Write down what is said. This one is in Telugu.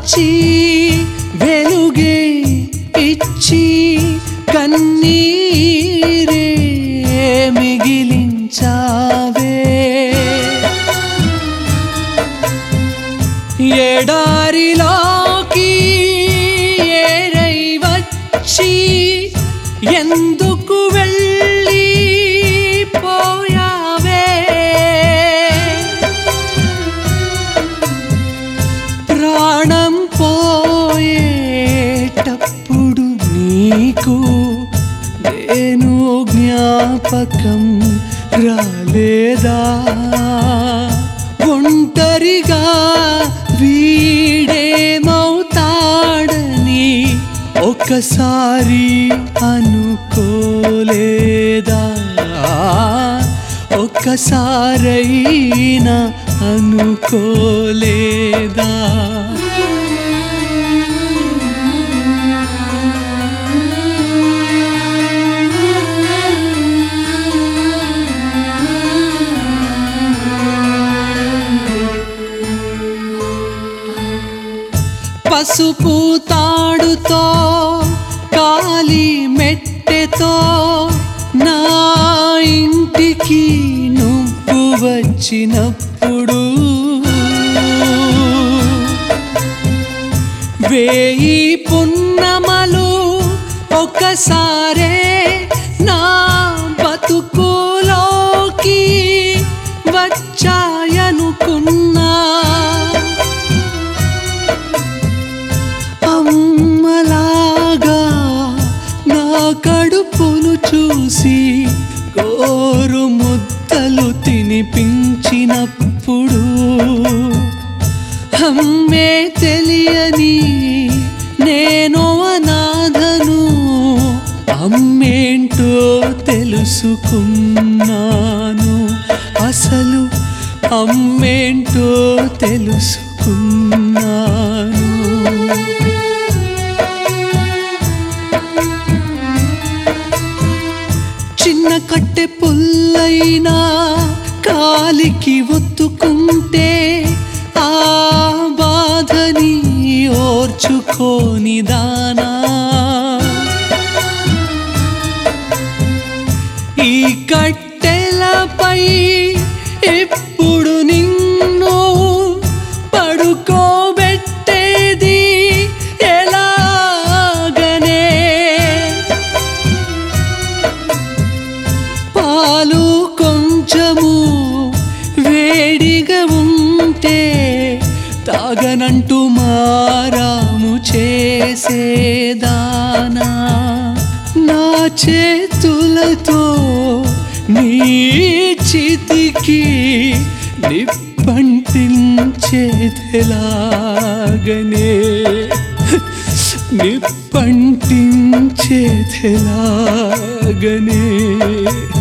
వచ్చి వెలుగే ఇచ్చి కన్నీరే మిగిలించావే ఎడారిలోకి ఏరై వచ్చి ఎందుకు వెళ్ళి పోయావే ప్రాణం పోయేటప్పుడు నీకు నేను జ్ఞాపకం రాలేదా ఒంటరిగా వీడేమవుతాడని ఒకసారి అనుకోలేదా ఒక్కసారైనా అనుకోలేదా పసుపు తాడుతో కాలి మెట్టెతో నా ఇంటికి నువ్వు వచ్చినప్పుడు వేయి పున్నమలు ఒకసారే నా బతుకులోకి వచ్చాయనుకున్నా అమ్మలాగా నా కడుపును చూసి గోరు ముద్దలు తినిపించినప్పుడు అమ్మే తెలియని నేను అనాథను అమ్మేంటో తెలుసుకున్నాను అసలు అమ్మేంటో తెలుసుకున్నాను చిన్న కట్టె పుల్లైనా కాలికి ఒత్తుకుంటే ఆ బాధని ఓర్చుకోని దానా ఈ కట్టెలపై ఇప్పుడు నిన్ను పడుకోబెట్టేది ఎలాగనే పాలు కొంచెము వేడిగా ఉంటే తాగనంటూ మారాము చేసేదానా నా చేతులతో నీ చితికి నిప్పంటించేదెలాగనే నిప్పంటించేదెలాగనే